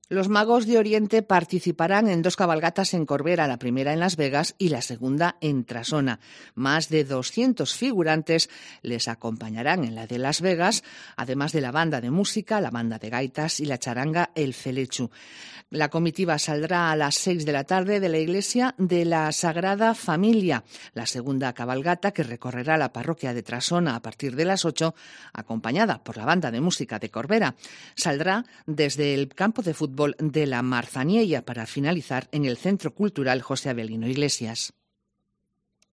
Los Magos de Oriente participarán en 2 cabalgatas en Corbera, la primera en Las Vegas y la segunda en Trasona. Más de 200 figurantes les acompañarán en la de Las Vegas, además de la banda de música, la banda de gaitas y la charanga El Felechu. La comitiva saldrá a las 6 de la tarde de la iglesia de la Sagrada Familia. La segunda cabalgata, que recorrerá la parroquia de Trasona a partir de las 8, acompañada por la banda de música de Corbera, saldrá desde el campo de fútbol de la Marzaniella para finalizar en el Centro Cultural José Avelino Iglesias.